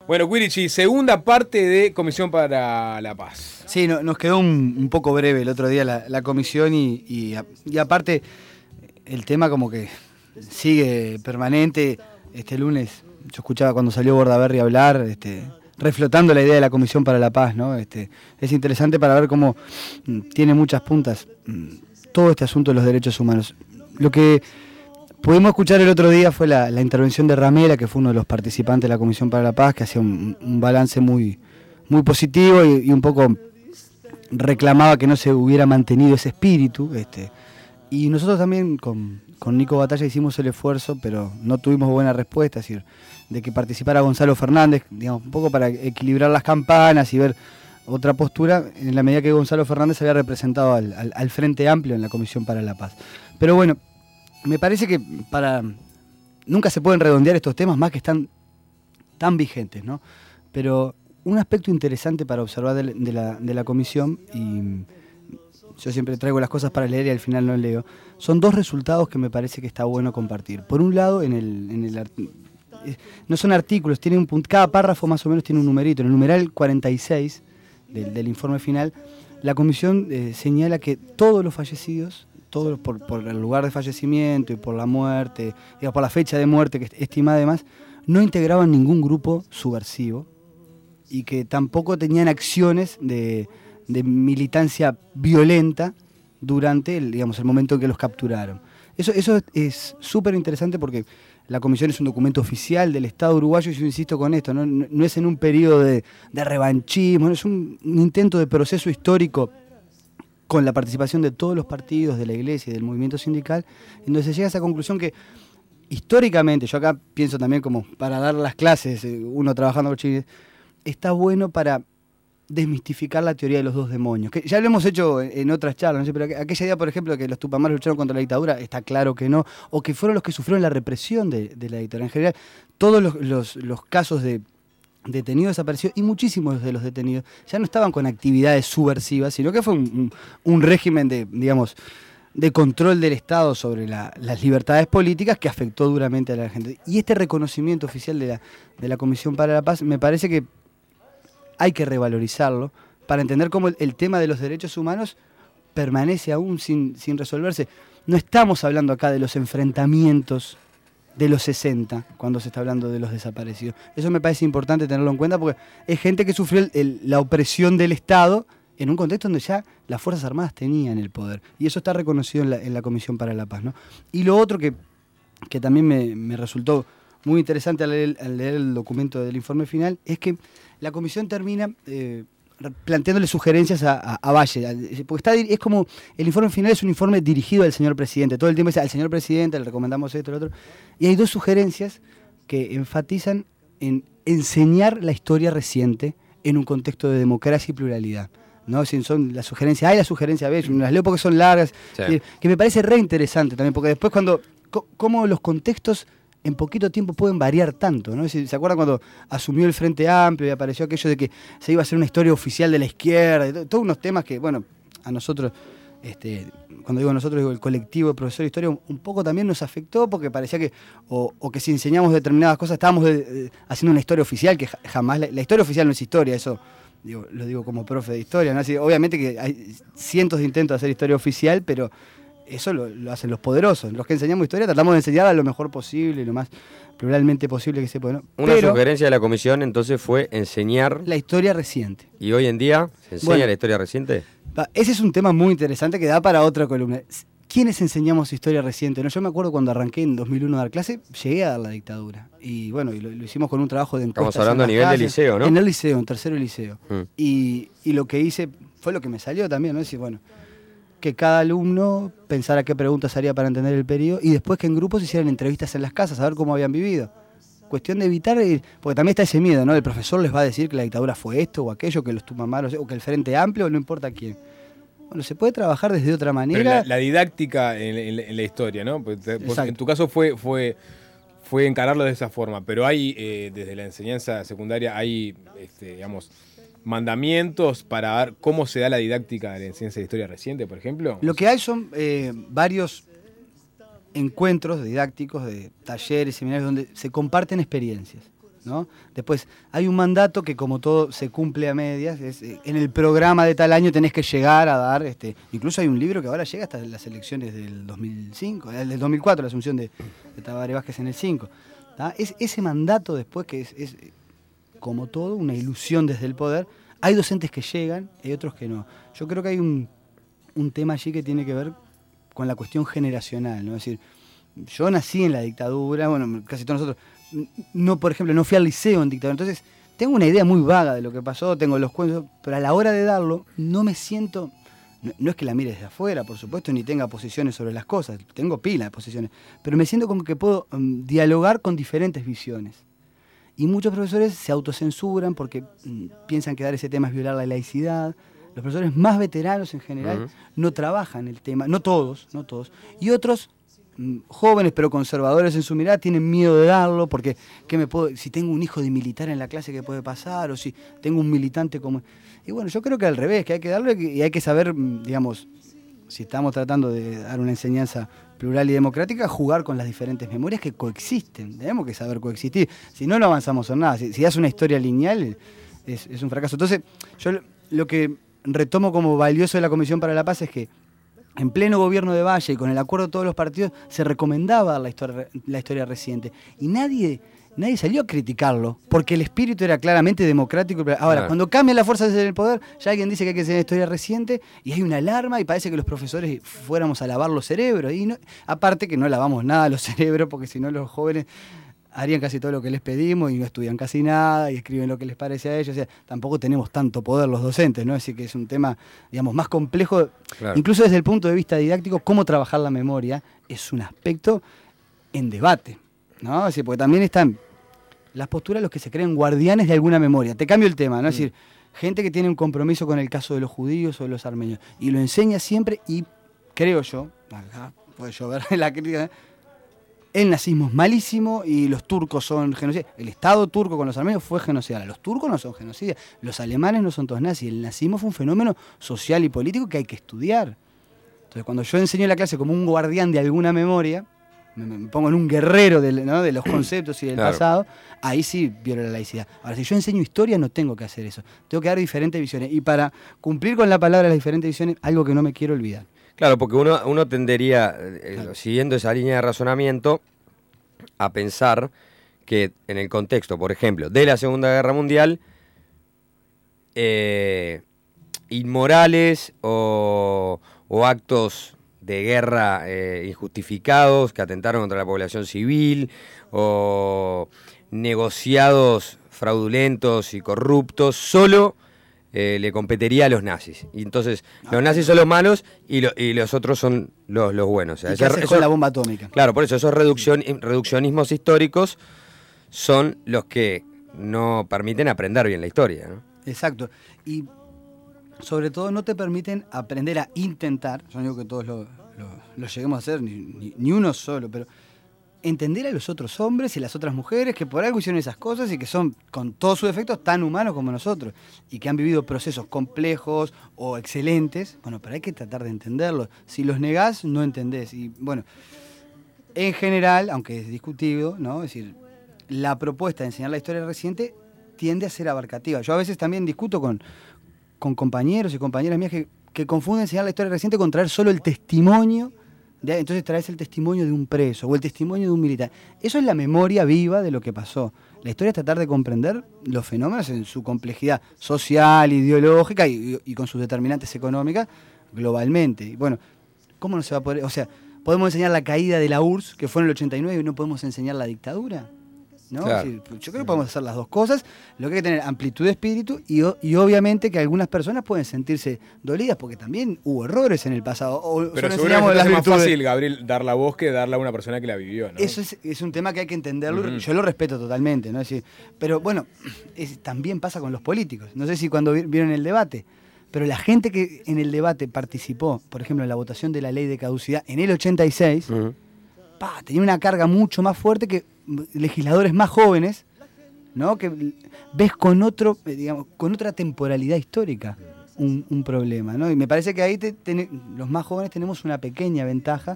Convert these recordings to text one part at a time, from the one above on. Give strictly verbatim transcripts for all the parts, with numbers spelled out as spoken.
Bueno, Quirichi, segunda parte de Comisión para la Paz. Sí, no, nos quedó un, un poco breve el otro día la, la comisión y, y, y aparte el tema como que sigue permanente. Este lunes yo escuchaba cuando salió Bordaberry hablar, este, reflotando la idea de la Comisión para la Paz, ¿no? Este, es interesante para ver cómo mm, tiene muchas puntas mm, todo este asunto de los derechos humanos. Lo que pudimos escuchar el otro día fue la, la intervención de Ramela, que fue uno de los participantes de la Comisión para la Paz, que hacía un, un balance muy, muy positivo y, y un poco reclamaba que no se hubiera mantenido ese espíritu. Este, y nosotros también con, con Nico Batalla hicimos el esfuerzo, pero no tuvimos buena respuesta, es decir, de que participara Gonzalo Fernández, digamos, un poco para equilibrar las campanas y ver otra postura, en la medida que Gonzalo Fernández había representado al, al, al Frente Amplio en la Comisión para la Paz. Pero bueno, me parece que para nunca se pueden redondear estos temas más que están tan vigentes, ¿no? Pero un aspecto interesante para observar de, de, la, de la comisión, y yo siempre traigo las cosas para leer y al final no leo, son dos resultados que me parece que está bueno compartir. Por un lado, en el, en el no son artículos, tiene un punto, cada párrafo más o menos tiene un numerito. En el numeral cuarenta y seis del, del informe final, la comisión eh, señala que todos los fallecidos, todos por, por el lugar de fallecimiento y por la muerte, digamos, por la fecha de muerte que es estimada además, no integraban ningún grupo subversivo y que tampoco tenían acciones de, de militancia violenta durante el, digamos, el momento en que los capturaron. Eso, eso es súper interesante porque la comisión es un documento oficial del Estado uruguayo y yo insisto con esto, no, no, no es en un periodo de, de revanchismo, no es un, un intento de proceso histórico con la participación de todos los partidos, de la iglesia y del movimiento sindical, en donde se llega a esa conclusión que históricamente, yo acá pienso también como para dar las clases, uno trabajando con chiles, está bueno para desmistificar la teoría de los dos demonios, que ya lo hemos hecho en otras charlas, no sé, pero aquella idea, por ejemplo, que los tupamaros lucharon contra la dictadura, está claro que no, o que fueron los que sufrieron la represión de, de la dictadura. En general, todos los, los, los casos de detenidos desaparecidos, y muchísimos de los detenidos ya no estaban con actividades subversivas, sino que fue un, un, un régimen de, digamos, de control del Estado sobre la, las libertades políticas que afectó duramente a la gente. Y este reconocimiento oficial de la, de la Comisión para la Paz, me parece que hay que revalorizarlo para entender cómo el, el tema de los derechos humanos permanece aún sin, sin resolverse. No estamos hablando acá de los enfrentamientos de los sesenta, cuando se está hablando de los desaparecidos. Eso me parece importante tenerlo en cuenta porque es gente que sufrió el, el, la opresión del Estado en un contexto donde ya las Fuerzas Armadas tenían el poder. Y eso está reconocido en la, en la Comisión para la Paz, ¿no? Y lo otro que, que también me, me resultó muy interesante al leer, al leer el documento del informe final es que la comisión termina eh, planteándole sugerencias a, a, a Valle, porque está, es como, el informe final es un informe dirigido al señor presidente, todo el tiempo dice al señor presidente, le recomendamos esto, lo otro, y hay dos sugerencias que enfatizan en enseñar la historia reciente en un contexto de democracia y pluralidad, ¿no? Son las sugerencias A y la sugerencia B, yo las leo porque son largas, sí. que, que me parece re interesante también, porque después cuando, cómo los contextos en poquito tiempo pueden variar tanto, ¿no? ¿Se acuerdan cuando asumió el Frente Amplio y apareció aquello de que se iba a hacer una historia oficial de la izquierda? Todos unos temas que, bueno, a nosotros, este, cuando digo nosotros, digo el colectivo de profesores de historia, un, un poco también nos afectó porque parecía que, o, o que si enseñamos determinadas cosas, estábamos de, de, haciendo una historia oficial, que jamás, la, la historia oficial no es historia, eso digo, lo digo como profe de historia, ¿no? Así, obviamente que hay cientos de intentos de hacer historia oficial, pero eso lo, lo hacen los poderosos. Los que enseñamos historia tratamos de enseñarla lo mejor posible, lo más pluralmente posible que se pueda, ¿no? Una Pero sugerencia de la comisión entonces fue enseñar la historia reciente. ¿Y hoy en día se enseña bueno, la historia reciente? Ese es un tema muy interesante que da para otra columna. ¿Quiénes enseñamos historia reciente? No, yo me acuerdo cuando arranqué en dos mil uno a dar clase, llegué a dar la dictadura. Y bueno, y lo, lo hicimos con un trabajo de encuestas. Estamos hablando a nivel calles, de liceo, ¿no? En el liceo, en tercero de liceo. Mm. Y, y lo que hice fue lo que me salió también, ¿no? Es decir, bueno, que cada alumno pensara qué preguntas haría para entender el periodo y después que en grupos hicieran entrevistas en las casas a ver cómo habían vivido. Cuestión de evitar, porque también está ese miedo, ¿no? El profesor les va a decir que la dictadura fue esto o aquello, que los tupamaros, o que el Frente Amplio, no importa quién. Bueno, se puede trabajar desde otra manera. Pero la, la didáctica en, en, en la historia, ¿no? Pues, en tu caso fue, fue, fue encararlo de esa forma, pero hay, eh, desde la enseñanza secundaria, hay, este, digamos, mandamientos para ver cómo se da la didáctica de la enseñanza de historia reciente, por ejemplo. Lo que hay son eh, varios encuentros didácticos, de talleres, seminarios, donde se comparten experiencias, ¿no? Después, hay un mandato que como todo se cumple a medias, es, eh, en el programa de tal año tenés que llegar a dar, este, incluso hay un libro que ahora llega hasta las elecciones del dos mil cinco, el del dos mil cuatro, la asunción de, de Tabaré Vázquez en el cinco. ¿Tá? Es ese mandato después que es, es, como todo, una ilusión desde el poder. Hay docentes que llegan y otros que no. Yo creo que hay un, un tema allí que tiene que ver con la cuestión generacional, ¿no? Es decir, yo nací en la dictadura, bueno, casi todos nosotros, no, por ejemplo, no fui al liceo en dictadura, entonces tengo una idea muy vaga de lo que pasó, tengo los cuentos, pero a la hora de darlo no me siento, no, no es que la mire desde afuera, por supuesto, ni tenga posiciones sobre las cosas, tengo pila de posiciones, pero me siento como que puedo um, dialogar con diferentes visiones. Y muchos profesores se autocensuran porque mm, piensan que dar ese tema es violar la laicidad. Los profesores más veteranos en general uh-huh. no trabajan el tema, no todos, no todos, y otros jóvenes pero conservadores en su mirada tienen miedo de darlo porque ¿qué me puedo, si tengo un hijo de militar en la clase, qué puede pasar? O si tengo un militante como... Y bueno, yo creo que al revés, que hay que darlo y hay que saber, digamos, si estamos tratando de dar una enseñanza plural y democrática, jugar con las diferentes memorias que coexisten. Tenemos que saber coexistir, si no, no avanzamos en nada. Si, si das una historia lineal, es, es un fracaso. Entonces, yo lo que retomo como valioso de la Comisión para la Paz es que en pleno gobierno de Valle y con el acuerdo de todos los partidos se recomendaba la historia, la historia reciente. Y nadie, nadie salió a criticarlo, porque el espíritu era claramente democrático. Ahora, claro. Cuando cambian las fuerzas del poder, ya alguien dice que hay que hacer historia reciente y hay una alarma y parece que los profesores fuéramos a lavar los cerebros. Y no, aparte que no lavamos nada los cerebros, porque si no los jóvenes harían casi todo lo que les pedimos y no estudian casi nada y escriben lo que les parece a ellos. O sea, tampoco tenemos tanto poder los docentes, ¿no? Así que es un tema, digamos, más complejo. Claro. Incluso desde el punto de vista didáctico, cómo trabajar la memoria es un aspecto en debate, ¿no? Así, porque también están las posturas de los que se creen guardianes de alguna memoria. Te cambio el tema, ¿no? Es decir, gente que tiene un compromiso con el caso de los judíos o de los armenios y lo enseña siempre y creo yo, acá puede llover la crítica, ¿eh? El nazismo es malísimo y los turcos son genocidas. El Estado turco con los armenios fue genocida. Los turcos no son genocidas. Los alemanes no son todos nazis. El nazismo fue un fenómeno social y político que hay que estudiar. Entonces, cuando yo enseño en la clase como un guardián de alguna memoria, me, me pongo en un guerrero de, ¿no? de los conceptos y del claro. pasado, ahí sí violo la laicidad. Ahora, si yo enseño historia, no tengo que hacer eso. Tengo que dar diferentes visiones. Y para cumplir con la palabra las diferentes visiones, algo que no me quiero olvidar. Claro, porque uno, uno tendería, eh, claro. siguiendo esa línea de razonamiento, a pensar que en el contexto, por ejemplo, de la Segunda Guerra Mundial, eh, inmorales o, o actos de guerra eh, injustificados que atentaron contra la población civil o negociados fraudulentos y corruptos, solo... Eh, le competiría a los nazis. Y entonces, no, los nazis son los malos y, lo, y los otros son los, los buenos. O sea, ¿Y qué haces con la bomba atómica? Claro, por eso esos reducción, reduccionismos históricos son los que no permiten aprender bien la historia, ¿no? Exacto. Y sobre todo no te permiten aprender a intentar, yo no digo que todos lo, lo, lo lleguemos a hacer, ni, ni, ni uno solo, pero entender a los otros hombres y las otras mujeres que por algo hicieron esas cosas y que son, con todos sus defectos, tan humanos como nosotros y que han vivido procesos complejos o excelentes. Bueno, pero hay que tratar de entenderlos. Si los negás, no entendés. Y bueno, en general, aunque es discutido, ¿no? Es decir, la propuesta de enseñar la historia reciente tiende a ser abarcativa. Yo a veces también discuto con, con compañeros y compañeras mías que, que confunden enseñar la historia reciente con traer solo el testimonio. De, entonces traes el testimonio de un preso o el testimonio de un militar. Eso es la memoria viva de lo que pasó. La historia es tratar de comprender los fenómenos en su complejidad social, ideológica y, y con sus determinantes económicas globalmente. Y bueno, ¿cómo no se va a poder? O sea, ¿podemos enseñar la caída de la U R S S, que fue en el ochenta y nueve, y no podemos enseñar la dictadura? ¿No? Claro. Sí, yo creo que podemos hacer las dos cosas. Lo que hay que tener amplitud de espíritu y, y obviamente que algunas personas pueden sentirse dolidas porque también hubo errores en el pasado. O pero seguramente es más fácil, Gabriel, dar la voz que darla a una persona que la vivió, ¿no? Eso es, es un tema que hay que entenderlo. Uh-huh. Yo lo respeto totalmente, ¿no? Es decir, pero bueno, es, también pasa con los políticos. No sé si cuando vieron el debate, pero la gente que en el debate participó, por ejemplo, en la votación de la ley de caducidad en el ochenta y seis, uh-huh. pa, tenía una carga mucho más fuerte que legisladores más jóvenes, ¿no? Que ves con otro, digamos, con otra temporalidad histórica un, un problema, ¿no? Y me parece que ahí te, te, los más jóvenes tenemos una pequeña ventaja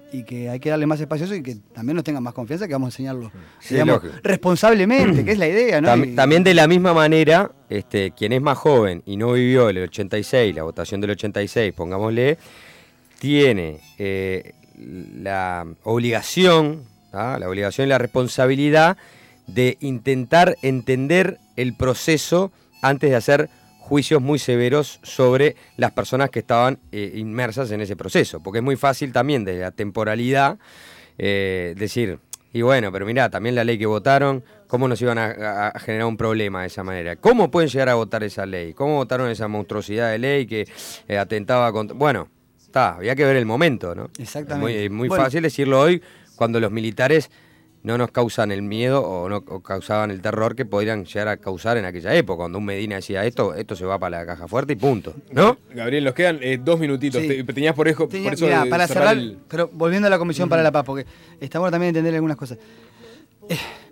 y que hay que darle más espacio a eso y que también nos tengan más confianza, que vamos a enseñarlo sí, digamos, responsablemente, que es la idea, ¿no? Tam- y, también de la misma manera, este, quien es más joven y no vivió el ochenta y seis, la votación del ochenta y seis, pongámosle, tiene eh, la obligación, ¿ah? la obligación y la responsabilidad de intentar entender el proceso antes de hacer juicios muy severos sobre las personas que estaban eh, inmersas en ese proceso, porque es muy fácil también desde la temporalidad eh, decir, y bueno, pero mirá, también la ley que votaron, ¿cómo nos iban a, a generar un problema de esa manera? ¿Cómo pueden llegar a votar esa ley? ¿Cómo votaron esa monstruosidad de ley que eh, atentaba contra...? Bueno, está, había que ver el momento, ¿no? Exactamente. Es muy, muy bueno, fácil decirlo hoy cuando los militares no nos causan el miedo o no o causaban el terror que podrían llegar a causar en aquella época, cuando un Medina decía esto, esto se va para la caja fuerte y punto, ¿no? Gabriel, nos quedan eh, dos minutitos. Sí. Te, tenías por, eso, Tenía, por eso mirá, de para cerrar, cerrar, el... pero volviendo a la Comisión uh-huh. para la Paz, porque está bueno también entender algunas cosas. Eh,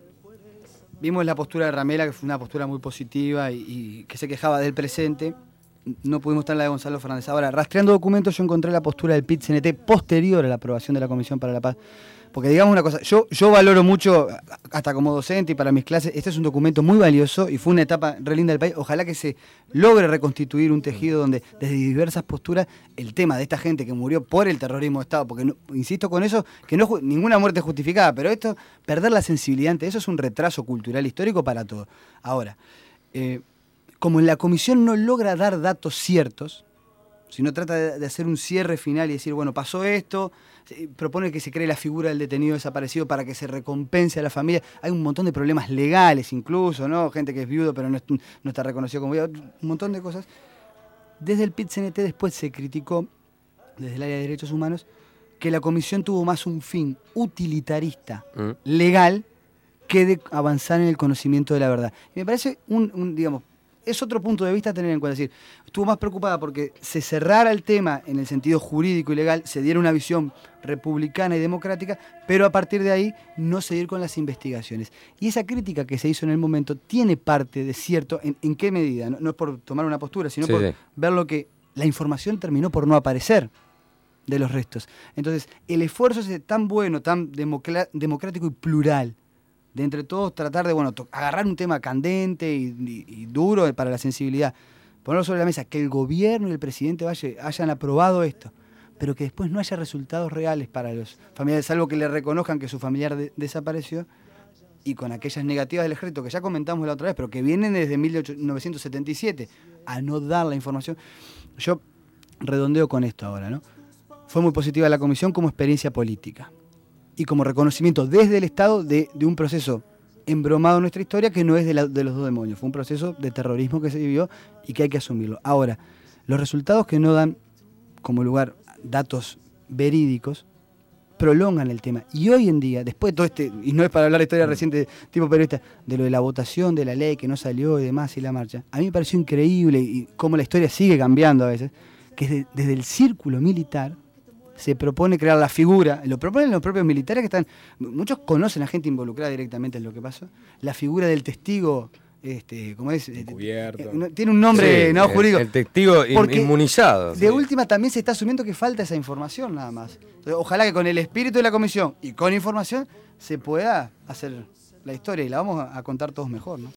vimos la postura de Ramela, que fue una postura muy positiva y, y que se quejaba del presente. No pudimos estar en la de Gonzalo Fernández. Ahora, rastreando documentos, yo encontré la postura del P I T C N T posterior a la aprobación de la Comisión para la Paz. Porque digamos una cosa, yo, yo valoro mucho, hasta como docente y para mis clases, este es un documento muy valioso y fue una etapa re linda del país. Ojalá que se logre reconstituir un tejido donde desde diversas posturas el tema de esta gente que murió por el terrorismo de Estado, porque no, insisto con eso, que no ninguna muerte es justificada, pero esto, perder la sensibilidad ante eso es un retraso cultural histórico para todo. Ahora, eh, como la comisión no logra dar datos ciertos, sino trata de, de hacer un cierre final y decir, bueno, pasó esto, propone que se cree la figura del detenido desaparecido para que se recompense a la familia. Hay un montón de problemas legales incluso, ¿no? Gente que es viudo pero no, es, no está reconocido como viudo, un montón de cosas. Desde el P I T C N T después se criticó, desde el área de derechos humanos, que la comisión tuvo más un fin utilitarista, mm. legal, que de avanzar en el conocimiento de la verdad. Y me parece un, un digamos, es otro punto de vista a tener en cuenta. Es decir, estuvo más preocupada porque se cerrara el tema en el sentido jurídico y legal, se diera una visión republicana y democrática, pero a partir de ahí no seguir con las investigaciones. Y esa crítica que se hizo en el momento tiene parte de cierto, ¿en, en qué medida? No, no es por tomar una postura, sino sí, por sí. ver lo que la información terminó por no aparecer de los restos. Entonces, el esfuerzo es tan bueno, tan democrático y plural, de entre todos tratar de, bueno, agarrar un tema candente y, y, y duro para la sensibilidad, ponerlo sobre la mesa, que el gobierno y el presidente vaya, hayan aprobado esto, pero que después no haya resultados reales para los familiares, salvo que le reconozcan que su familiar de, desapareció, y con aquellas negativas del ejército que ya comentamos la otra vez, pero que vienen desde mil novecientos setenta y siete, a no dar la información. Yo redondeo con esto ahora, ¿no? Fue muy positiva la comisión como experiencia política y como reconocimiento desde el Estado de, de un proceso embromado en nuestra historia que no es de, la, de los dos demonios. Fue un proceso de terrorismo que se vivió y que hay que asumirlo. Ahora, los resultados que no dan como lugar datos verídicos prolongan el tema. Y hoy en día, después de todo este, y no es para hablar de historia reciente tipo periodista, de lo de la votación de la ley que no salió y demás y la marcha, a mí me pareció increíble y cómo la historia sigue cambiando a veces, que desde, desde el círculo militar se propone crear la figura, lo proponen los propios militares que están, muchos conocen a gente involucrada directamente en lo que pasó, la figura del testigo, este, ¿cómo es? Encubierto. Eh, tiene un nombre sí, no jurídico. El, el testigo inmunizado. De sí. última también se está asumiendo que falta esa información nada más. Entonces, ojalá que con el espíritu de la comisión y con información se pueda hacer la historia y la vamos a contar todos mejor, ¿no?